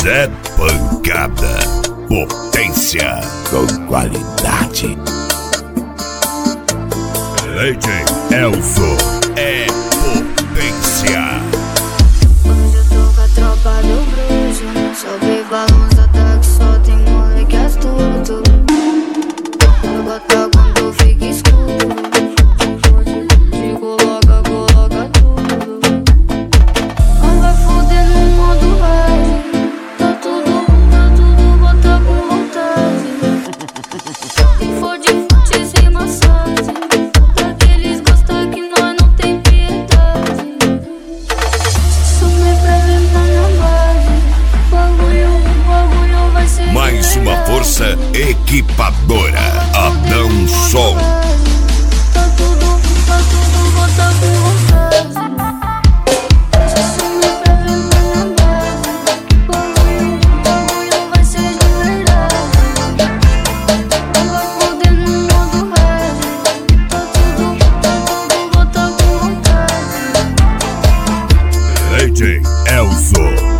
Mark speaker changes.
Speaker 1: Zé Pancada, potência com qualidade. DJ Elzo é potência.
Speaker 2: Hoje eu tô com a tropa do bruxo. Sobe balança até que só tem moleque astuto. Bota quando fica escuro. Te coloca tudo. Não vai foder no modo hard. Tá tudo, bota com vontade. Se for de fute sem massagem, daqueles gosta que nós não tem piedade. Sumir pra ver na minha base. Bagulho vai ser.
Speaker 1: Mais uma força equipadora. Adão Sol.
Speaker 2: Tá tudo, bota com vontade. Sumir pra ver na minha base. Bagulho vai ser de verdade. Não vai foder no modo hard. Tá tudo, bota com vontade.
Speaker 1: DJ Elzo.